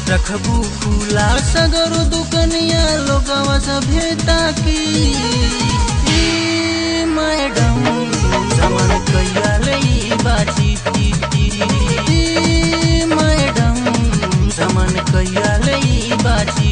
रखबू खुला सगरो दुकनिया लोगवा सभ्यता की मैडम सामान कहिया लई बाची मैडम सामान कहिया लई बाची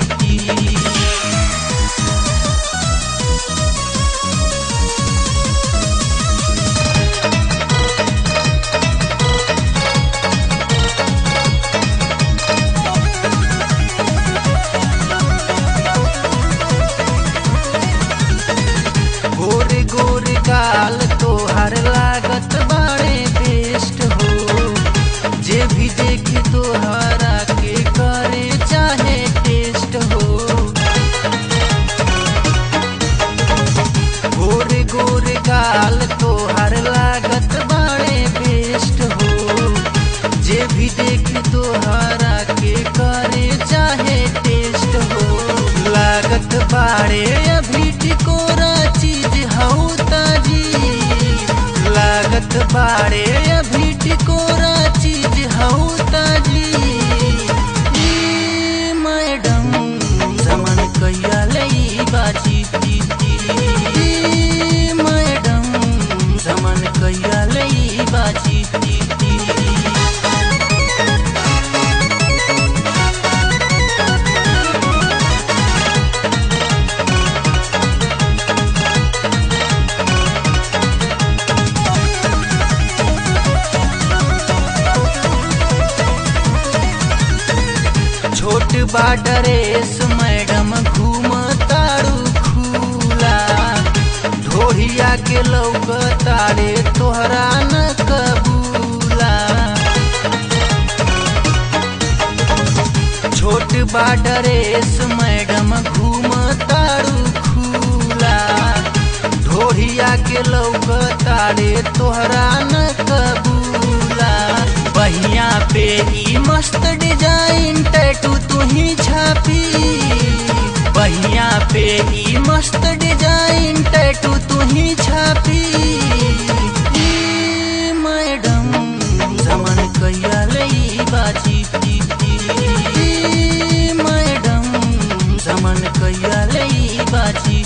गोरे गोरे गाल तोहर लागत बाड़े बेस्ट हो, जे भी देखे तोहरा के करे चाहे टेस्ट हो। गोरे गोरे गाल तोहर लागत बाड़े बेस्ट हो, जे भी देखे तोहरा के करे चाहे टेस्ट हो। लागत बाड़े अभी टिकोरा चीज हऊ ताजी, लागत बाड़े अभी टिकोरा चीज हऊ ताजी मैडम सामान कहिया लई बाची मैडम सामान कहिया लई बाची छोट बा ड्रेस मैडम घूम तारू खुला, ढोढ़िया के लौक तारे तोहरा न कबूला। छोट बा ड्रेस मैडम घूम तारू खुला, ढोढ़िया के लौक तारे तोहरा न कबूला। बहिया पे ई मस्त डिजाइन टैटू तुही छापी, बहिया पे ई मस्त डिजाइन टैटू तुही छापी मैडम सामान कहिया लई बाची मैडम सामान कहिया लई बाची।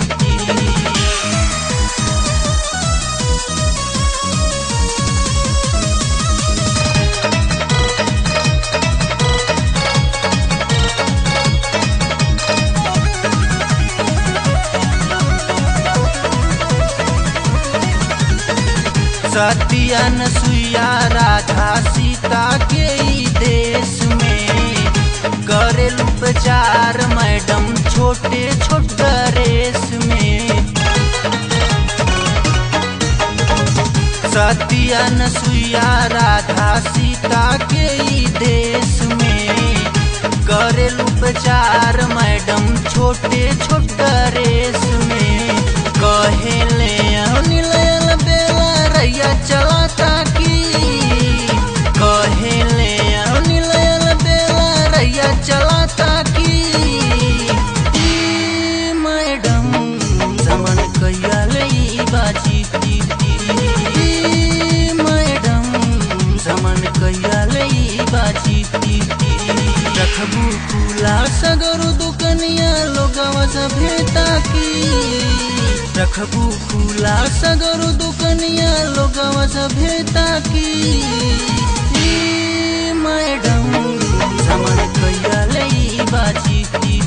सतिया नसुइया राधा सीता के ई देश में करेलू उपचार मैडम छोटे छोट ड्रेस में। सतिया नसुइया राधा सीता के ई देश में करेलू उपचार मैडम छोटे छोट ड्रेस में। कहेले नीलयल बेला रैया चलाता की, कहेले नीलयल बेला रैया चलाता की मैडम सामान कहिया लई बाची मैडम सामान कहिया लई बाची। रखबू खुला सगरो दुकनिया लोगवा सभ्यता की, रखबू खुला सगरो दुकनिया लोगवा सभ्यता की मैडम सामान कहिया लई बाची।